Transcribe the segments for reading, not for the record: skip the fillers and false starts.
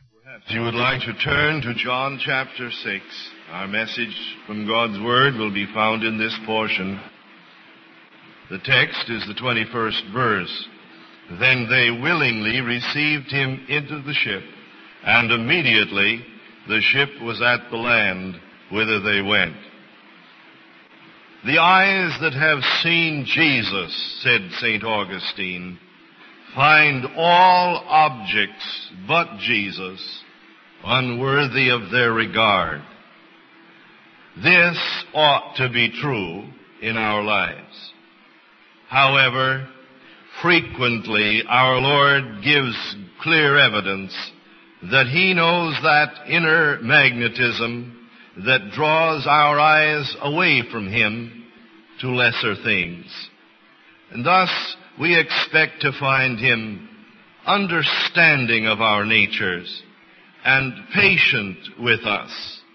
If you would like to turn to John chapter 6, our message from God's Word will be found in this portion. The text is the 21st verse. Then they willingly received him into the ship, and immediately the ship was at the land whither they went. The eyes that have seen Jesus, said St. Augustine, find all objects but Jesus unworthy of their regard. This ought to be true in our lives. However, frequently our Lord gives clear evidence that He knows that inner magnetism that draws our eyes away from Him to lesser things. And thus we expect to find Him understanding of our natures and patient with us.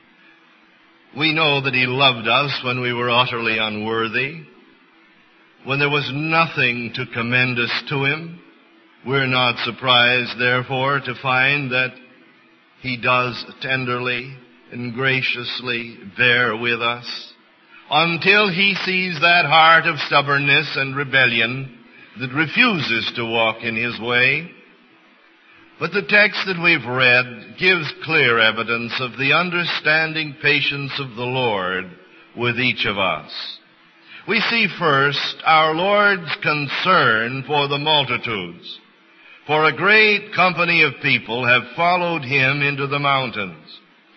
We know that He loved us when we were utterly unworthy, when there was nothing to commend us to Him. We're not surprised, therefore, to find that He does tenderly and graciously bear with us until He sees that heart of stubbornness and rebellion that refuses to walk in His way. But the text that we've read gives clear evidence of the understanding patience of the Lord with each of us. We see first our Lord's concern for the multitudes. For a great company of people have followed Him into the mountains.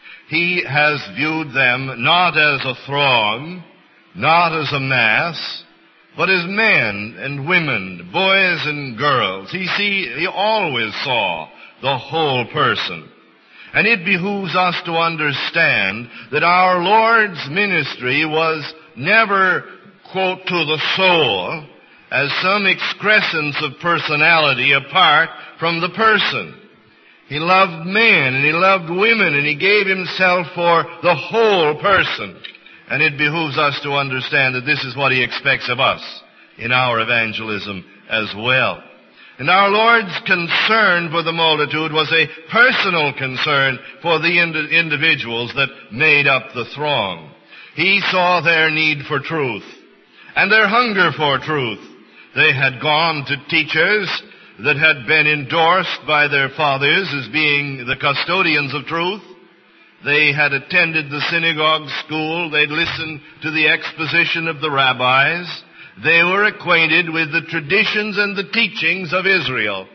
He has viewed them not as a throng, not as a mass, but as men and women, boys and girls. He always saw the whole person. And it behooves us to understand that our Lord's ministry was never, quote, to the soul, as some excrescence of personality apart from the person. He loved men and He loved women, and He gave Himself for the whole person. And it behooves us to understand that this is what He expects of us in our evangelism as well. And our Lord's concern for the multitude was a personal concern for the individuals that made up the throng. He saw their need for truth and their hunger for truth. They had gone to teachers that had been endorsed by their fathers as being the custodians of truth. They had attended the synagogue school. They'd listened to the exposition of the rabbis. They were acquainted with the traditions and the teachings of Israel.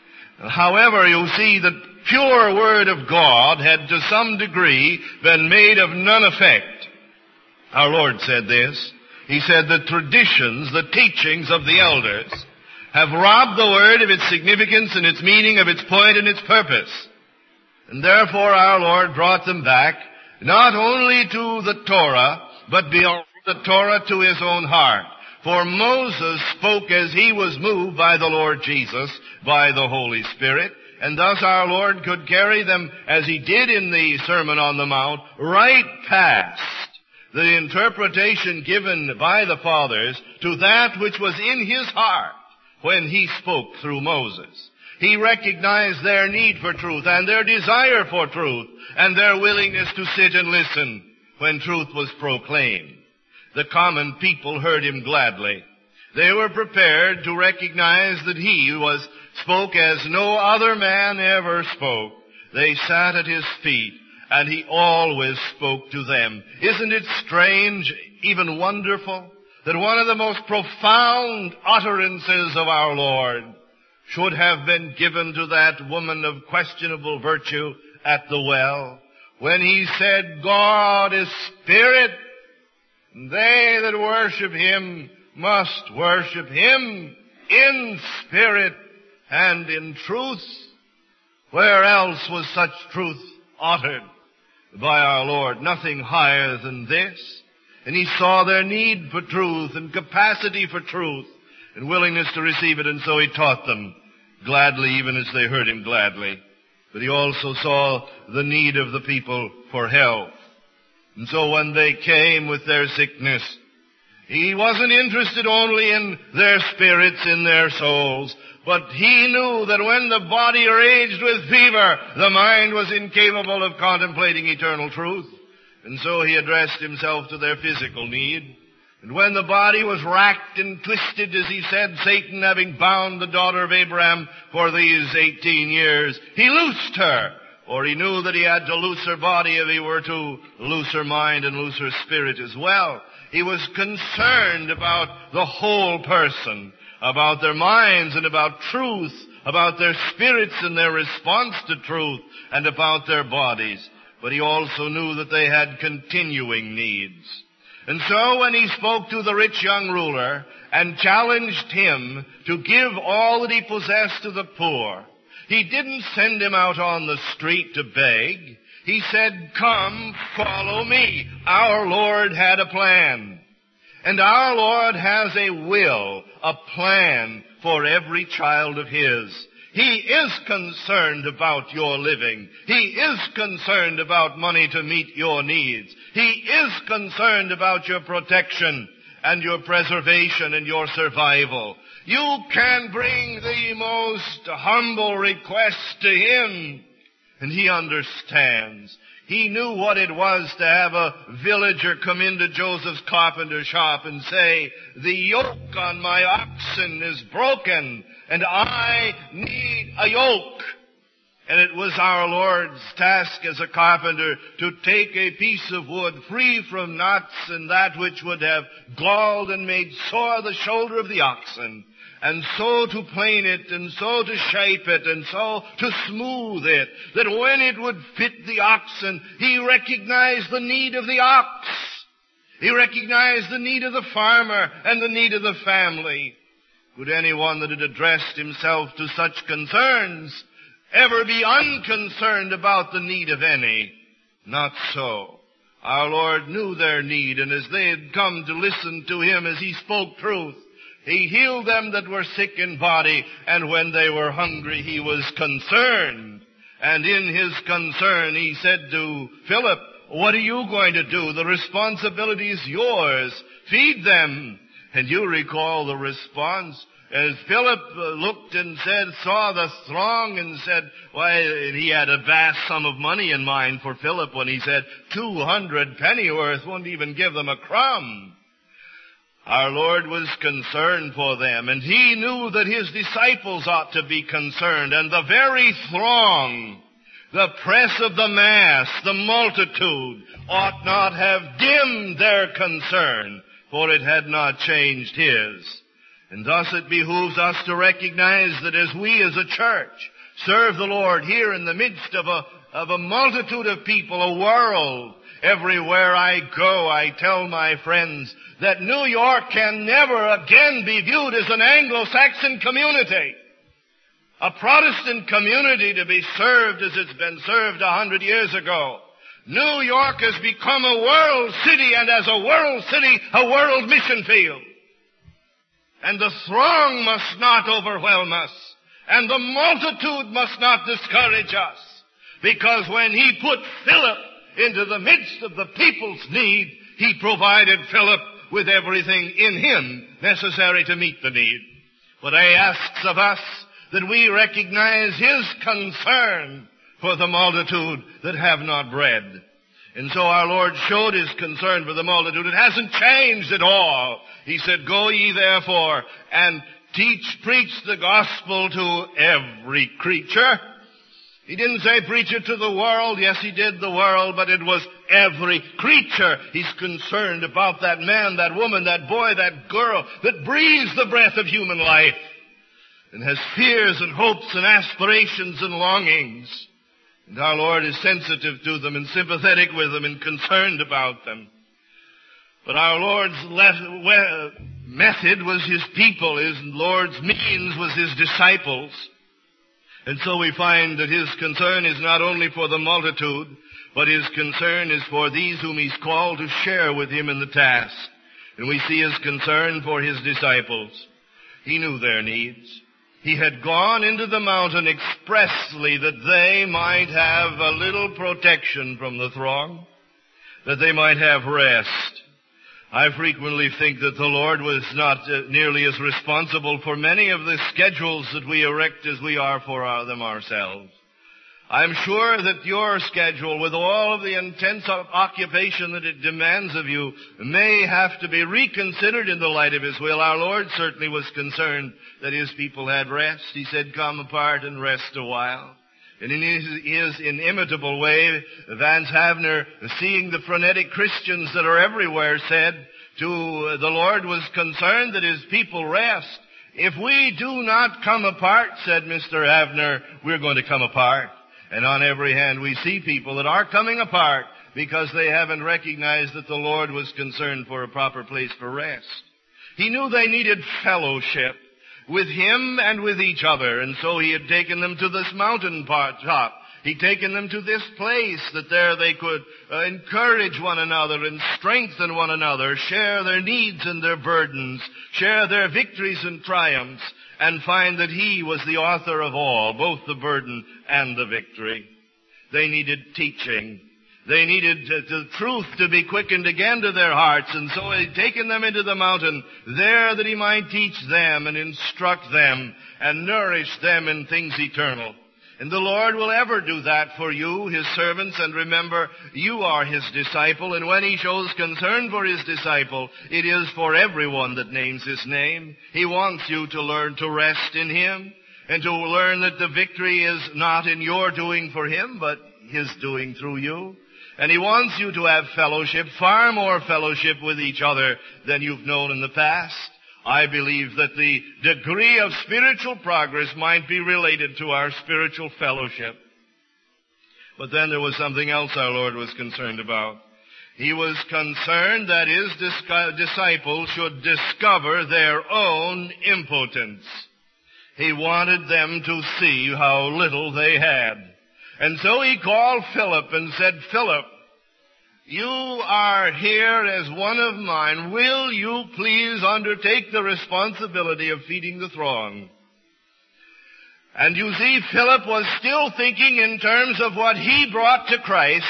However, you see, the pure Word of God had to some degree been made of none effect. Our Lord said this. He said the traditions, the teachings of the elders have robbed the Word of its significance and its meaning, of its point and its purpose. And therefore our Lord brought them back, not only to the Torah, but beyond the Torah to His own heart. For Moses spoke as he was moved by the Lord Jesus, by the Holy Spirit, and thus our Lord could carry them, as He did in the Sermon on the Mount, right past the interpretation given by the fathers to that which was in His heart when He spoke through Moses. He recognized their need for truth and their desire for truth and their willingness to sit and listen when truth was proclaimed. The common people heard Him gladly. They were prepared to recognize that He spoke as no other man ever spoke. They sat at His feet, and He always spoke to them. Isn't it strange, even wonderful, that one of the most profound utterances of our Lord should have been given to that woman of questionable virtue at the well, when He said, God is spirit, and they that worship Him must worship Him in spirit and in truth. Where else was such truth uttered by our Lord? Nothing higher than this. And He saw their need for truth and capacity for truth and willingness to receive it, and so He taught them gladly, even as they heard Him gladly. But He also saw the need of the people for help. And so when they came with their sickness, He wasn't interested only in their spirits, in their souls, but he knew that when the body raged with fever, the mind was incapable of contemplating eternal truth. And so he addressed himself to their physical need. And when the body was racked and twisted, as he said, Satan having bound the daughter of Abraham for these 18 years, he loosed her. For he knew that he had to loose her body if he were to loose her mind and loose her spirit as well. He was concerned about the whole person, about their minds and about truth, about their spirits and their response to truth, and about their bodies. But he also knew that they had continuing needs. And so when he spoke to the rich young ruler and challenged him to give all that he possessed to the poor, he didn't send him out on the street to beg. He said, "Come, follow me." Our Lord had a plan. And our Lord has a will, a plan for every child of His. He is concerned about your living. He is concerned about money to meet your needs. He is concerned about your protection and your preservation and your survival. You can bring the most humble request to Him, and He understands. He knew what it was to have a villager come into Joseph's carpenter shop and say, "The yoke on my oxen is broken, and I need a yoke." And it was our Lord's task as a carpenter to take a piece of wood free from knots and that which would have galled and made sore the shoulder of the oxen, and so to plane it, and so to shape it, and so to smooth it, that when it would fit the oxen, He recognized the need of the ox. He recognized the need of the farmer and the need of the family. Could anyone that had addressed himself to such concerns ever be unconcerned about the need of any? Not so. Our Lord knew their need, and as they had come to listen to Him as He spoke truth, He healed them that were sick in body, and when they were hungry, He was concerned. And in His concern, He said to Philip, "What are you going to do? The responsibility is yours. Feed them." And you recall the response. As Philip looked and saw the throng and said, and he had a vast sum of money in mind for Philip when he said 200 pennyworth won't even give them a crumb. Our Lord was concerned for them, and He knew that His disciples ought to be concerned, and the very throng, the press of the mass, the multitude, ought not have dimmed their concern, for it had not changed His. And thus it behooves us to recognize that as we as a church serve the Lord here in the midst of a multitude of people, a world, everywhere I go, I tell my friends that New York can never again be viewed as an Anglo-Saxon community, a Protestant community to be served as it's been served 100 years ago. New York has become a world city, and as a world city, a world mission field. And the throng must not overwhelm us, and the multitude must not discourage us, because when He put Philip into the midst of the people's need, He provided Philip with everything in him necessary to meet the need. But He asks of us that we recognize His concern for the multitude that have not bread. And so our Lord showed His concern for the multitude. It hasn't changed at all. He said, "Go ye therefore and preach the gospel to every creature." He didn't say preach it to the world. Yes, He did the world, but it was every creature. He's concerned about that man, that woman, that boy, that girl that breathes the breath of human life and has fears and hopes and aspirations and longings. And our Lord is sensitive to them and sympathetic with them and concerned about them. But our Lord's method was His people. His Lord's means was His disciples. And so we find that His concern is not only for the multitude, but His concern is for these whom He's called to share with Him in the task. And we see His concern for His disciples. He knew their needs. He had gone into the mountain expressly that they might have a little protection from the throng, that they might have rest. I frequently think that the Lord was not nearly as responsible for many of the schedules that we erect as we are for them ourselves. I'm sure that your schedule, with all of the intense occupation that it demands of you, may have to be reconsidered in the light of His will. Our Lord certainly was concerned that His people had rest. He said, "Come apart and rest a while." And in his inimitable way, Vance Havner, seeing the frenetic Christians that are everywhere, said to the Lord was concerned that His people rest. "If we do not come apart," said Mr. Havner, "we're going to come apart." And on every hand we see people that are coming apart because they haven't recognized that the Lord was concerned for a proper place for rest. He knew they needed fellowship with Him and with each other, and so He had taken them to this mountain top. He'd taken them to this place that there they could encourage one another and strengthen one another, share their needs and their burdens, share their victories and triumphs, and find that He was the author of all, both the burden and the victory. They needed teaching. They needed the truth to be quickened again to their hearts, and so He'd taken them into the mountain there that He might teach them and instruct them and nourish them in things eternal. And the Lord will ever do that for you, His servants, and remember, you are His disciple, and when He shows concern for His disciple, it is for everyone that names His name. He wants you to learn to rest in Him, and to learn that the victory is not in your doing for Him, but His doing through you. And He wants you to have fellowship, far more fellowship with each other than you've known in the past. I believe that the degree of spiritual progress might be related to our spiritual fellowship. But then there was something else our Lord was concerned about. He was concerned that His disciples should discover their own impotence. He wanted them to see how little they had. And so He called Philip and said, "Philip, you are here as one of mine. Will you please undertake the responsibility of feeding the throng?" And you see, Philip was still thinking in terms of what he brought to Christ,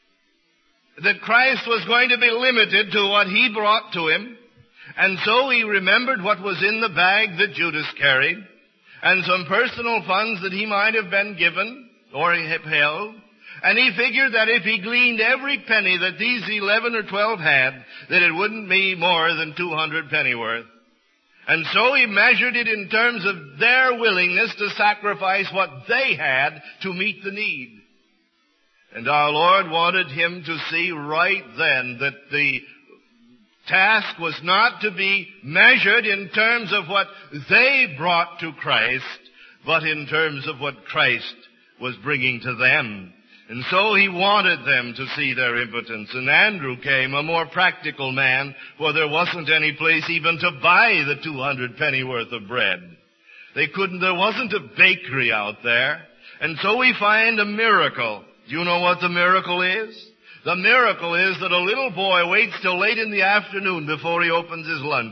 that Christ was going to be limited to what he brought to Him. And so he remembered what was in the bag that Judas carried, and some personal funds that he might have been given or held. And he figured that if he gleaned every penny that these 11 or 12 had, that it wouldn't be more than 200 pennyworth. And so he measured it in terms of their willingness to sacrifice what they had to meet the need. And our Lord wanted him to see right then that the task was not to be measured in terms of what they brought to Christ, but in terms of what Christ was bringing to them. And so he wanted them to see their impotence. And Andrew came, a more practical man, for there wasn't any place even to buy the 200 pennyworth of bread. There wasn't a bakery out there. And so we find a miracle. Do you know what the miracle is? The miracle is that a little boy waits till late in the afternoon before he opens his lunch.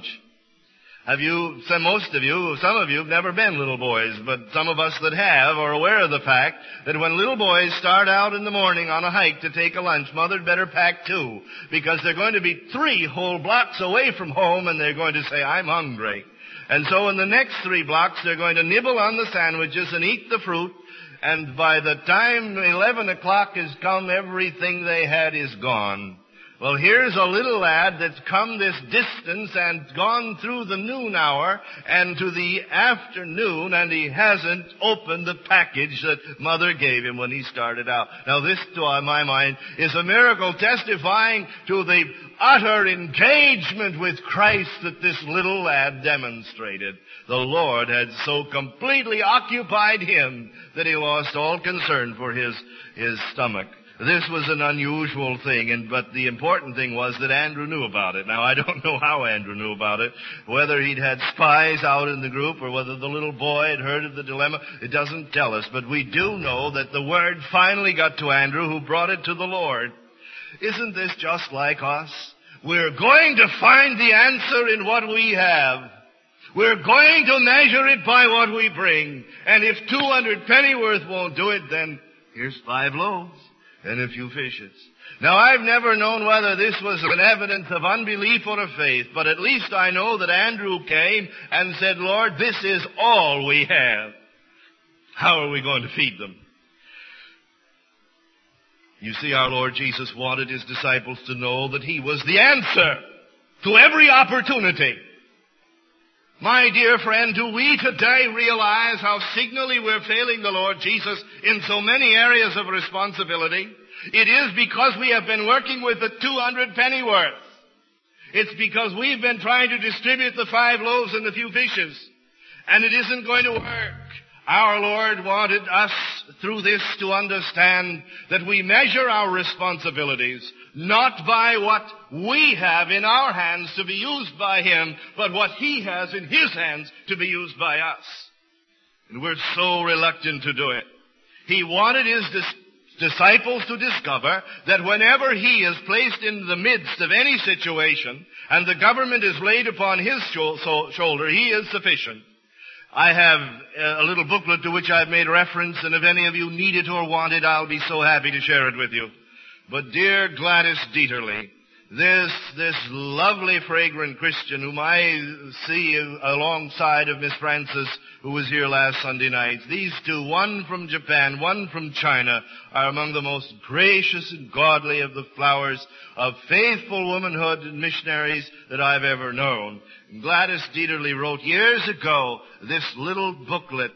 Some of you have never been little boys, but some of us that have are aware of the fact that when little boys start out in the morning on a hike to take a lunch, mother'd better pack 2, because they're going to be 3 whole blocks away from home, and they're going to say, "I'm hungry." And so in the next 3 blocks, they're going to nibble on the sandwiches and eat the fruit, and by the time 11 o'clock has come, everything they had is gone. Well, here's a little lad that's come this distance and gone through the noon hour and to the afternoon, and he hasn't opened the package that Mother gave him when he started out. Now, this, to my mind, is a miracle testifying to the utter engagement with Christ that this little lad demonstrated. The Lord had so completely occupied him that he lost all concern for his stomach. This was an unusual thing, but the important thing was that Andrew knew about it. Now, I don't know how Andrew knew about it, whether he'd had spies out in the group or whether the little boy had heard of the dilemma. It doesn't tell us, but we do know that the word finally got to Andrew, who brought it to the Lord. Isn't this just like us? We're going to find the answer in what we have. We're going to measure it by what we bring. And if 200 pennyworth won't do it, then here's 5 loaves. and a few fishes. Now, I've never known whether this was an evidence of unbelief or of faith, but at least I know that Andrew came and said, Lord, this is all we have. How are we going to feed them? You see, our Lord Jesus wanted his disciples to know that he was the answer to every opportunity. My dear friend, do we today realize how signally we're failing the Lord Jesus in so many areas of responsibility? It is because we have been working with the 200 pennyworth. It's because we've been trying to distribute the 5 loaves and the few fishes. And it isn't going to work. Our Lord wanted us through this to understand that we measure our responsibilities not by what we have in our hands to be used by Him, but what He has in His hands to be used by us. And we're so reluctant to do it. He wanted His disciples to discover that whenever He is placed in the midst of any situation and the government is laid upon His shoulder, He is sufficient. I have a little booklet to which I've made reference, and if any of you need it or want it, I'll be so happy to share it with you. But dear Gladys Dieterle, this lovely, fragrant Christian whom I see alongside of Miss Frances, who was here last Sunday night, these two, one from Japan, one from China, are among the most gracious and godly of the flowers of faithful womanhood and missionaries that I've ever known. And Gladys Dieterle wrote years ago this little booklet,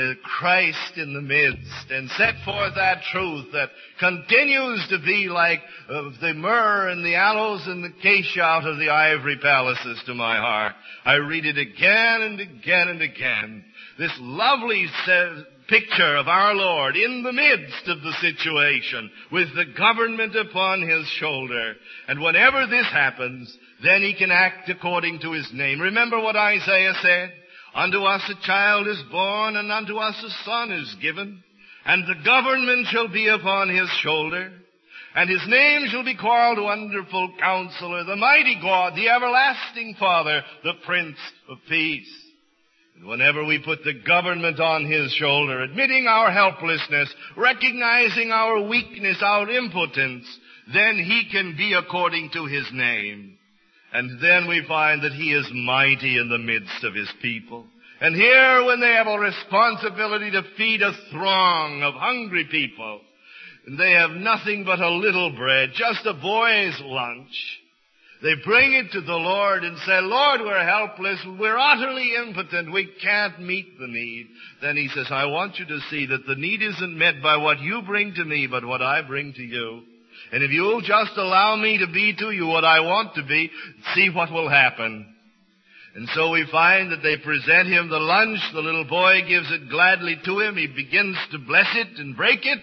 Christ in the Midst, and set forth that truth that continues to be like the myrrh and the aloes and the acacia out of the ivory palaces to my heart. I read it again and again and again. This lovely picture of our Lord in the midst of the situation with the government upon His shoulder. And whenever this happens, then He can act according to His name. Remember what Isaiah said? Unto us a child is born, and unto us a son is given, and the government shall be upon His shoulder, and His name shall be called Wonderful Counselor, the Mighty God, the Everlasting Father, the Prince of Peace. And whenever we put the government on His shoulder, admitting our helplessness, recognizing our weakness, our impotence, then He can be according to His name. And then we find that He is mighty in the midst of His people. And here, when they have a responsibility to feed a throng of hungry people, and they have nothing but a little bread, just a boy's lunch, they bring it to the Lord and say, Lord, we're helpless, we're utterly impotent, we can't meet the need. Then He says, I want you to see that the need isn't met by what you bring to me, but what I bring to you. And if you'll just allow me to be to you what I want to be, see what will happen. And so we find that they present Him the lunch. The little boy gives it gladly to him. He begins to bless it and break it.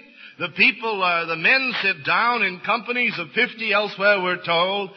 The men sit down in companies of 50 elsewhere, we're told.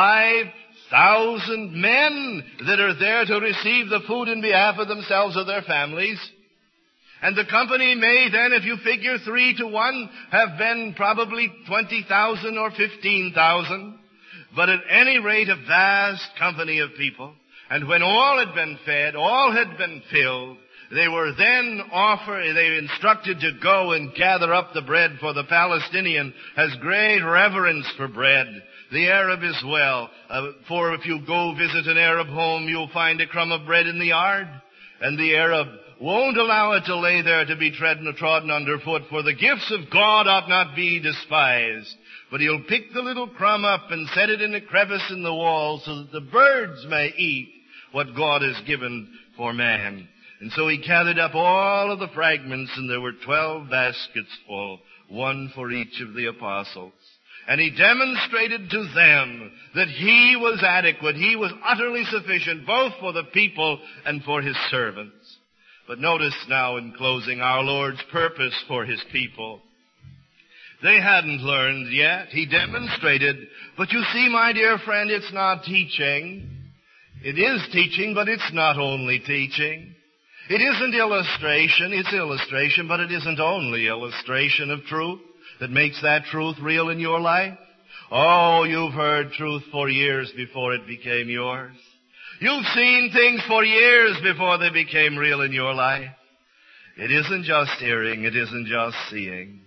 5,000 men that are there to receive the food in behalf of themselves or their families. And the company may then, if you figure 3 to 1, have been probably 20,000 or 15,000. But at any rate, a vast company of people. And when all had been fed, all had been filled, they were then instructed to go and gather up the bread, for the Palestinian has great reverence for bread. The Arab as well. For if you go visit an Arab home, you'll find a crumb of bread in the yard. And the Arab won't allow it to lay there to be trodden underfoot, for the gifts of God ought not be despised. But he'll pick the little crumb up and set it in a crevice in the wall so that the birds may eat what God has given for man. And so he gathered up all of the fragments, and there were 12 baskets full, one for each of the apostles. And he demonstrated to them that he was adequate, he was utterly sufficient, both for the people and for his servants. But notice now in closing our Lord's purpose for His people. They hadn't learned yet. He demonstrated. But you see, my dear friend, it's not teaching. It is teaching, but it's not only teaching. It isn't illustration. It's illustration, but it isn't only illustration of truth that makes that truth real in your life. Oh, you've heard truth for years before it became yours. You've seen things for years before they became real in your life. It isn't just hearing. It isn't just seeing.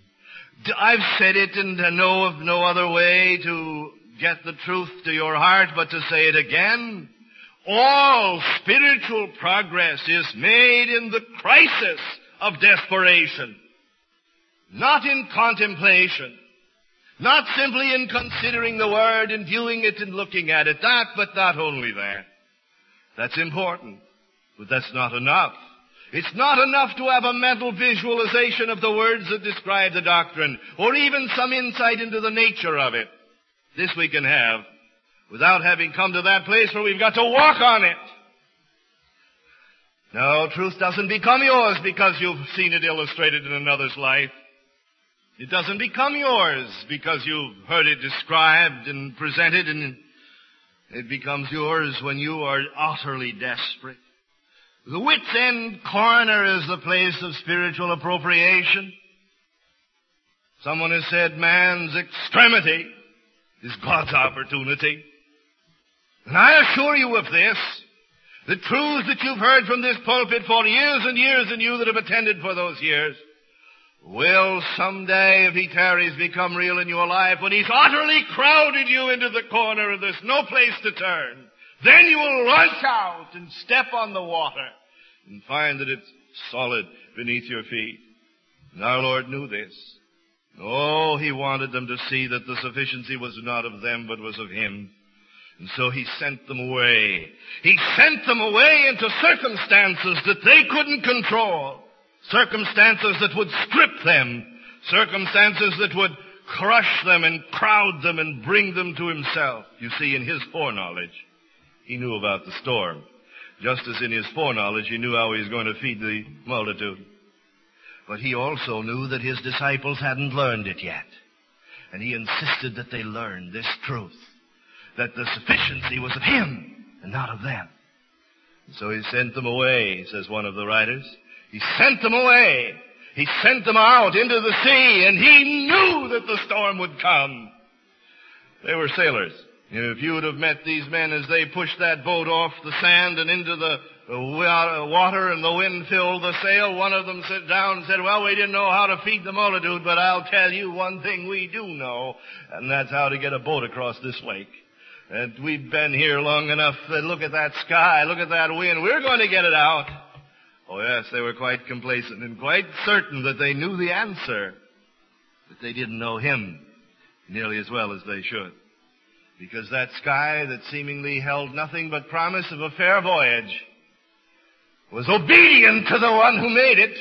I've said it and know of no other way to get the truth to your heart but to say it again. All spiritual progress is made in the crisis of desperation, not in contemplation, not simply in considering the Word and viewing it and looking at it. But not only that. That's important, but that's not enough. It's not enough to have a mental visualization of the words that describe the doctrine, or even some insight into the nature of it. This we can have without having come to that place where we've got to walk on it. No, truth doesn't become yours because you've seen it illustrated in another's life. It doesn't become yours because you've heard it described and presented, and it becomes yours when you are utterly desperate. The wit's end corner is the place of spiritual appropriation. Someone has said man's extremity is God's opportunity. And I assure you of this, the truths that you've heard from this pulpit for years and years, and you that have attended for those years, will someday, if he tarries, become real in your life when he's utterly crowded you into the corner and there's no place to turn. Then you will launch out and step on the water and find that it's solid beneath your feet. And our Lord knew this. Oh, he wanted them to see that the sufficiency was not of them, but was of him. And so he sent them away. He sent them away into circumstances that they couldn't control. Circumstances that would strip them. Circumstances that would crush them and crowd them and bring them to himself. You see, in his foreknowledge, he knew about the storm. Just as in his foreknowledge, he knew how he was going to feed the multitude. But he also knew that his disciples hadn't learned it yet. And he insisted that they learn this truth, that the sufficiency was of him and not of them. And so he sent them away, says one of the writers. He sent them away. He sent them out into the sea, and he knew that the storm would come. They were sailors. If you would have met these men as they pushed that boat off the sand and into the water and the wind filled the sail, one of them sat down and said, well, we didn't know how to feed the multitude, but I'll tell you one thing we do know, and that's how to get a boat across this lake. And we've been here long enough to look at that sky, look at that wind. We're going to get it out. Oh, yes, they were quite complacent and quite certain that they knew the answer, but they didn't know him nearly as well as they should. Because that sky that seemingly held nothing but promise of a fair voyage was obedient to the one who made it.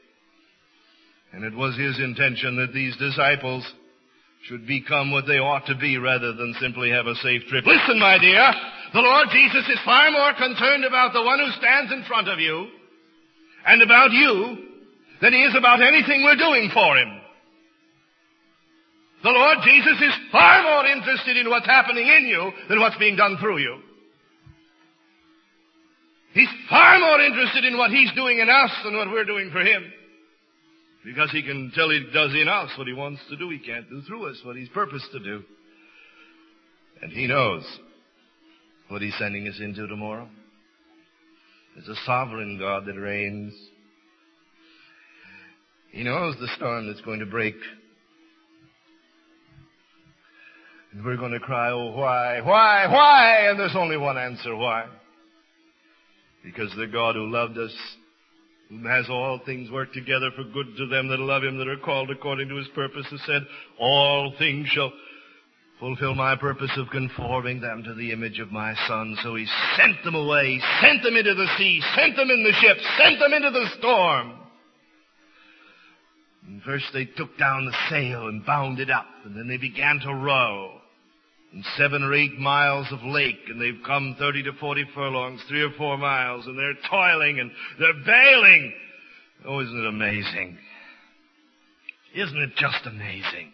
And it was his intention that these disciples should become what they ought to be rather than simply have a safe trip. Listen, my dear, the Lord Jesus is far more concerned about the one who stands in front of you and about you than he is about anything we're doing for him. The Lord Jesus is far more interested in what's happening in you than what's being done through you. He's far more interested in what he's doing in us than what we're doing for him. Because he can tell he does in us what he wants to do. He can't do through us what he's purposed to do. And he knows what he's sending us into tomorrow. There's a sovereign God that reigns. He knows the storm that's going to break. And we're going to cry, oh, why? And there's only one answer, why? Because the God who loved us, who has all things work together for good to them that love him, that are called according to his purpose, has said, all things shall fulfill my purpose of conforming them to the image of my Son. So he sent them away, sent them into the sea, sent them in the ship, sent them into the storm. And first they took down the sail and bound it up, and then they began to row. And 7 or 8 miles of lake, and they've come 30 to 40 furlongs, 3 or 4 miles, and they're toiling and they're bailing. Oh, isn't it amazing? Isn't it just amazing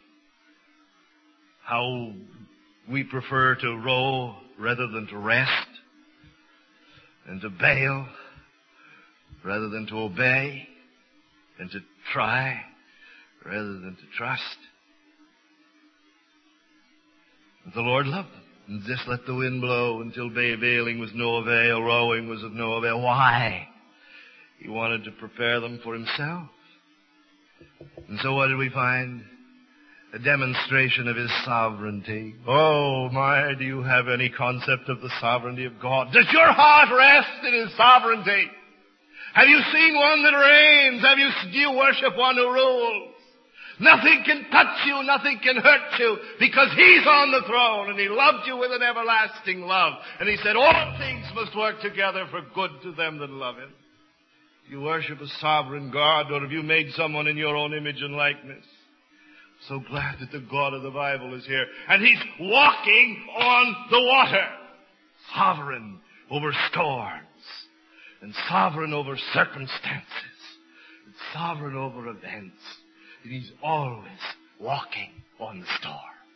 how we prefer to row rather than to rest, and to bail rather than to obey, and to try rather than to trust? The Lord loved them and just let the wind blow until bailing was no avail, rowing was of no avail. Why? He wanted to prepare them for himself. And so what did we find? a demonstration of His sovereignty. Oh my, do you have any concept of the sovereignty of God? Does your heart rest in His sovereignty? Have you seen one that reigns? Do you worship one who rules? Nothing can touch you, nothing can hurt you, because He's on the throne, and He loved you with an everlasting love. And He said, all things must work together for good to them that love Him. You worship a sovereign God, or have you made someone in your own image and likeness? So glad that the God of the Bible is here. And He's walking on the water. Sovereign over storms. And sovereign over circumstances. And sovereign over events. And He's always walking on the storm.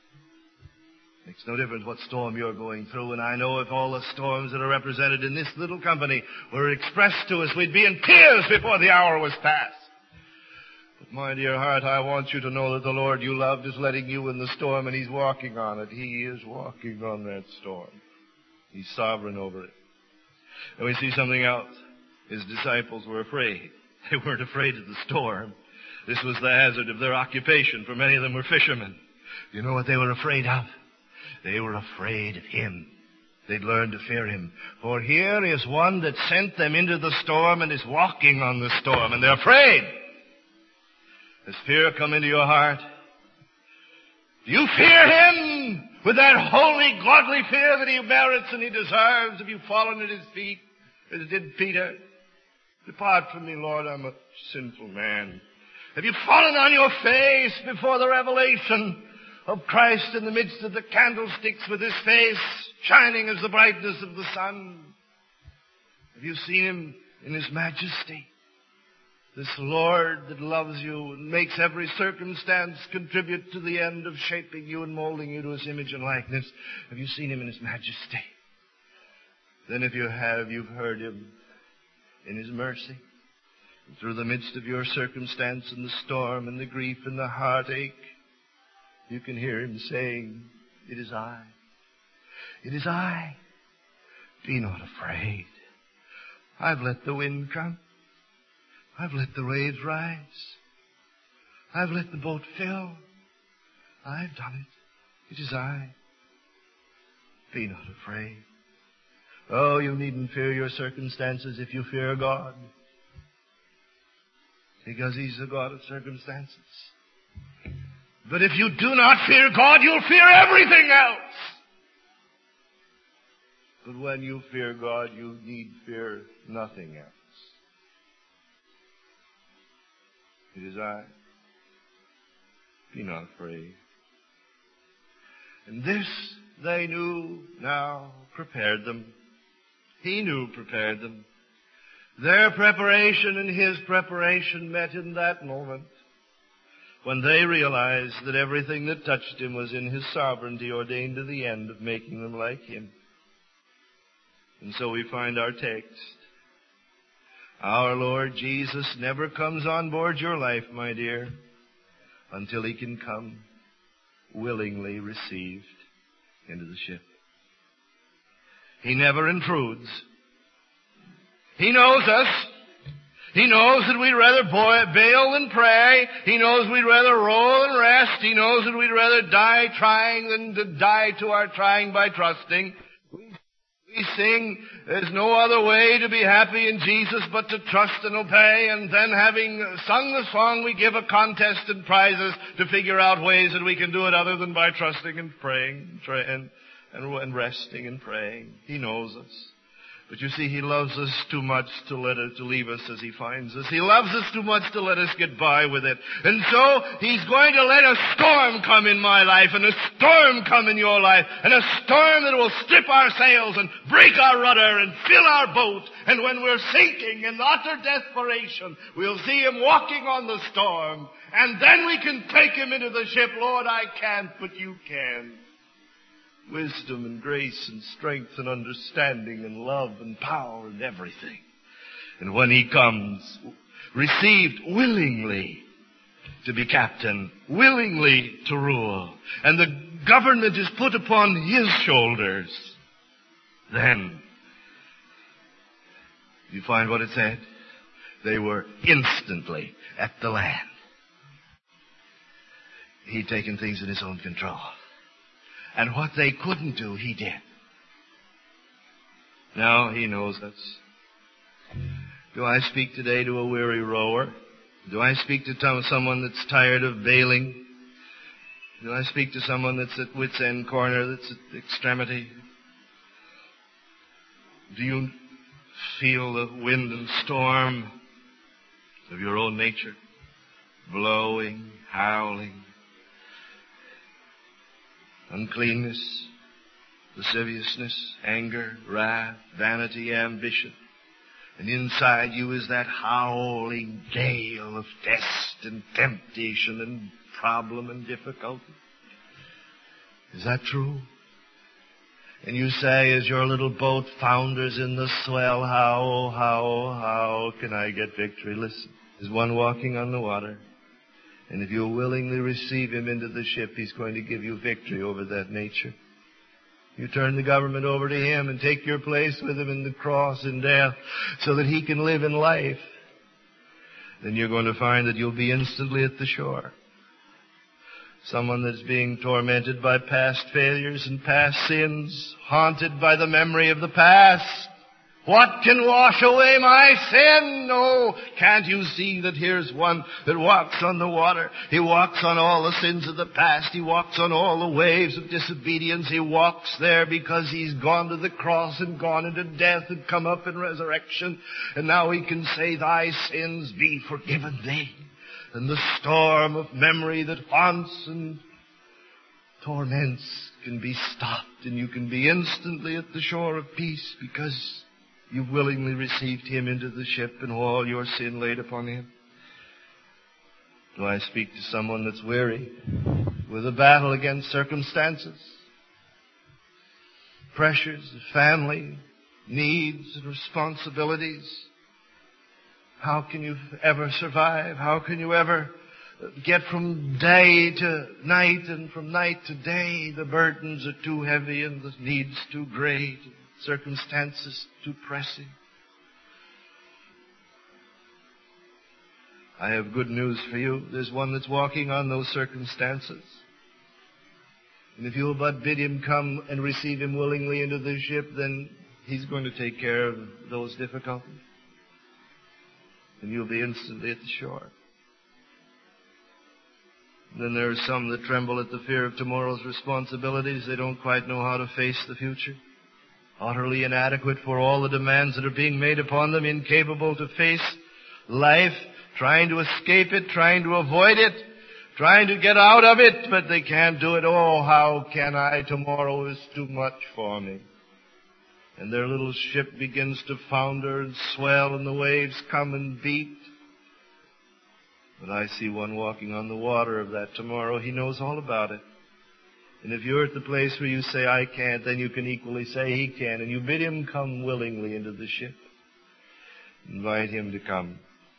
Makes no difference what storm you're going through. And I know if all the storms that are represented in this little company were expressed to us, we'd be in tears before the hour was past. But my dear heart, I want you to know that the Lord you loved is letting you in the storm, and He's walking on it. He is walking on that storm. He's sovereign over it. And we see something else. His disciples were afraid. They weren't afraid of the storm. This was the hazard of their occupation, for many of them were fishermen. You know what they were afraid of? They were afraid of Him. They'd learned to fear Him. For here is one that sent them into the storm and is walking on the storm, and they're afraid. Has fear come into your heart? Do you fear Him with that holy, godly fear that He merits and He deserves? Have you fallen at His feet, as did Peter? Depart from me, Lord, I'm a sinful man. Have you fallen on your face before the revelation of Christ in the midst of the candlesticks, with His face shining as the brightness of the sun? Have you seen Him in His majesty? This Lord that loves you and makes every circumstance contribute to the end of shaping you and molding you to His image and likeness. Have you seen Him in His majesty? Then if you have, you've heard Him in His mercy. And through the midst of your circumstance and the storm and the grief and the heartache, you can hear Him saying, it is I. It is I. Be not afraid. I've let the wind come. I've let the waves rise. I've let the boat fill. I've done it. It is I. Be not afraid. Oh, you needn't fear your circumstances if you fear God. Because He's the God of circumstances. But if you do not fear God, you'll fear everything else. But when you fear God, you need fear nothing else. It is I. Be not afraid. And this they knew now prepared them. He knew prepared them. Their preparation and His preparation met in that moment when they realized that everything that touched Him was in His sovereignty ordained to the end of making them like Him. And so we find our text. Our Lord Jesus never comes on board your life, my dear, until He can come willingly received into the ship. He never intrudes. He knows us. He knows that we'd rather bail than pray. He knows we'd rather roll than rest. He knows that we'd rather die trying than to die to our trying by trusting. We sing, there's no other way to be happy in Jesus but to trust and obey. And then having sung the song, we give a contest and prizes to figure out ways that we can do it other than by trusting and praying and resting and praying. He knows us. But you see, He loves us too much to leave us as He finds us. He loves us too much to let us get by with it. And so He's going to let a storm come in my life, and a storm come in your life, and a storm that will strip our sails and break our rudder and fill our boat. And when we're sinking in utter desperation, we'll see Him walking on the storm. And then we can take Him into the ship. Lord, I can't, but You can. Wisdom and grace and strength and understanding and love and power and everything. And when He comes, received willingly to be captain, willingly to rule, and the government is put upon His shoulders, then you find what it said? They were instantly at the land. he'd taken things in his own control. And what they couldn't do, he did. Now he knows us. Do I speak today to a weary rower? Do I speak to someone that's tired of bailing? Do I speak to someone that's at wit's end corner, that's at extremity? Do you feel the wind and storm of your own nature? Blowing, howling, uncleanness, lasciviousness, anger, wrath, vanity, ambition. And inside you is that howling gale of test and temptation and problem and difficulty. Is that true? And you say, as your little boat founders in the swell, how can I get victory? Listen, there's one walking on the water. And if you'll willingly receive him into the ship, he's going to give you victory over that nature. You turn the government over to him and take your place with him in the cross and death so that he can live in life. Then you're going to find that you'll be instantly at the shore. Someone that's being tormented by past failures and past sins, haunted by the memory of the past. What can wash away my sin? Oh, can't you see that here's one that walks on the water? He walks on all the sins of the past. He walks on all the waves of disobedience. He walks there because he's gone to the cross and gone into death and come up in resurrection. And now he can say, thy sins be forgiven thee. And the storm of memory that haunts and torments can be stopped, and you can be instantly at the shore of peace because you've willingly received him into the ship and all your sin laid upon him. Do I speak to someone that's weary with a battle against circumstances, pressures of family, needs and responsibilities? How can you ever survive? How can you ever get from day to night and from night to day? The burdens are too heavy and the needs too great, circumstances too pressing. I have good news for you. There's one that's walking on those circumstances. And if you'll but bid him come and receive him willingly into the ship, then he's going to take care of those difficulties. And you'll be instantly at the shore. And then there are some that tremble at the fear of tomorrow's responsibilities. They don't quite know how to face the future. Utterly inadequate for all the demands that are being made upon them, incapable to face life, trying to escape it, trying to avoid it, trying to get out of it, but they can't do it. Oh, how can I? Tomorrow is too much for me. And their little ship begins to founder and swell, and the waves come and beat. But I see one walking on the water of that tomorrow. He knows all about it. And if you're at the place where you say, I can't, then you can equally say he can. And you bid him come willingly into the ship. Invite him to come.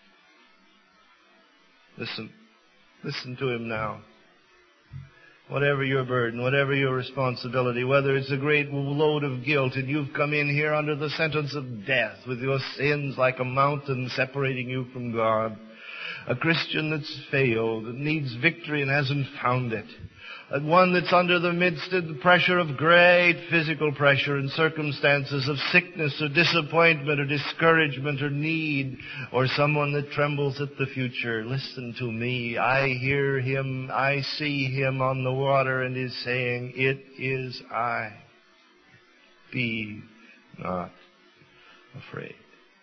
Listen to him now. Whatever your burden, whatever your responsibility, whether it's a great load of guilt and you've come in here under the sentence of death with your sins like a mountain separating you from God. A Christian that's failed, that needs victory and hasn't found it. One that's under the midst of the pressure of great physical pressure and circumstances of sickness or disappointment or discouragement or need, or someone that trembles at the future. Listen to me. I hear him, I see him on the water, and is saying, it is I. Be not afraid.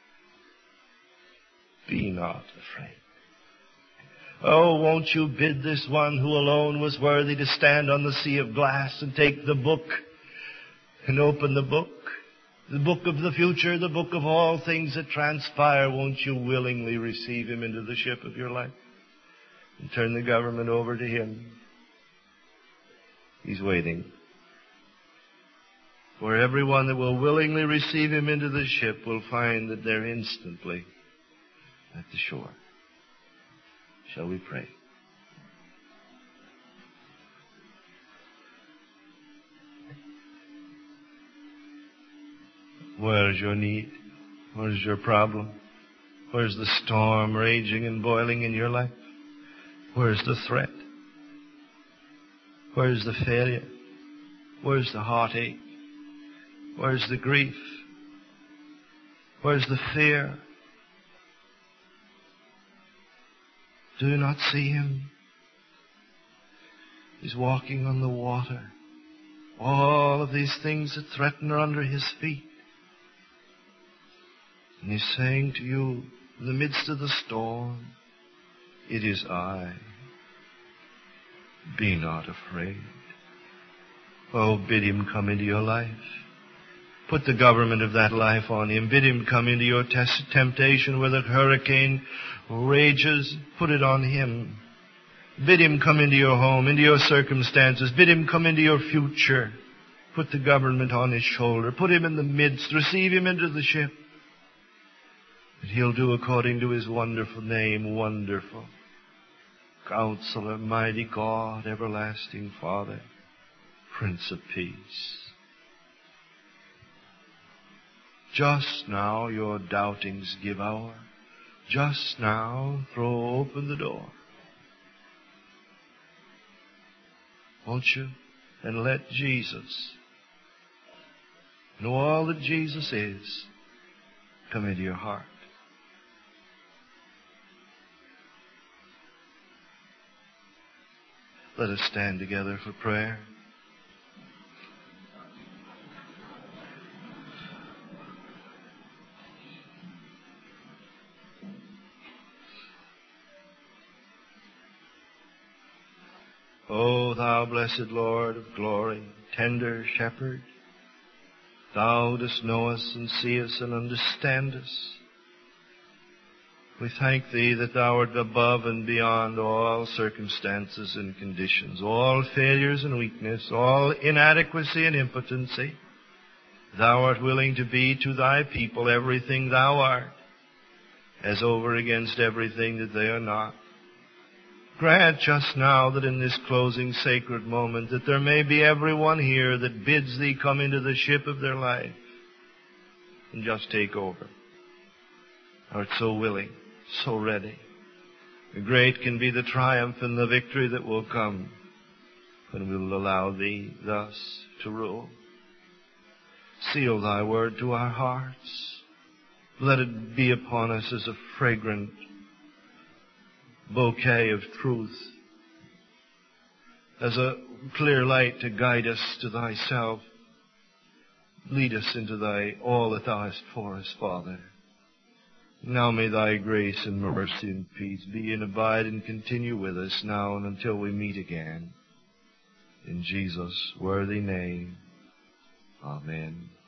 Be not afraid. Oh, won't you bid this one who alone was worthy to stand on the sea of glass and take the book and open the book of the future, the book of all things that transpire. Won't you willingly receive him into the ship of your life and turn the government over to him? He's waiting. For everyone that will willingly receive him into the ship will find that they're instantly at the shore. Shall we pray? Where's your need? Where's your problem? Where's the storm raging and boiling in your life? Where's the threat? Where's the failure? Where's the heartache? Where's the grief? Where's the fear? Do you not see him? He's walking on the water. All of these things that threaten are under his feet. And he's saying to you, in the midst of the storm, it is I. Be not afraid. Oh, bid him come into your life. Put the government of that life on him. Bid him come into your temptation where the hurricane rages. Put it on him. Bid him come into your home, into your circumstances. Bid him come into your future. Put the government on his shoulder. Put him in the midst. Receive him into the ship. And he'll do according to his wonderful name, Wonderful. Counselor, Mighty God, Everlasting Father, Prince of Peace. Just now your doubtings give hour. Just now throw open the door. Won't you? And let Jesus, know all that Jesus is, come into your heart. Let us stand together for prayer. O thou blessed Lord of glory, tender shepherd, thou dost know us and see us and understand us. We thank thee that thou art above and beyond all circumstances and conditions, all failures and weakness, all inadequacy and impotency. Thou art willing to be to thy people everything thou art, as over against everything that they are not. Grant just now that in this closing sacred moment that there may be everyone here that bids thee come into the ship of their life and just take over. Thou art so willing, so ready. Great can be the triumph and the victory that will come when we will allow thee thus to rule. Seal thy word to our hearts. Let it be upon us as a fragrant bouquet of truth, as a clear light to guide us to thyself. Lead us into thy all that thou hast for us, Father. Now may thy grace and mercy and peace be and abide and continue with us now and until we meet again. In Jesus' worthy name, amen.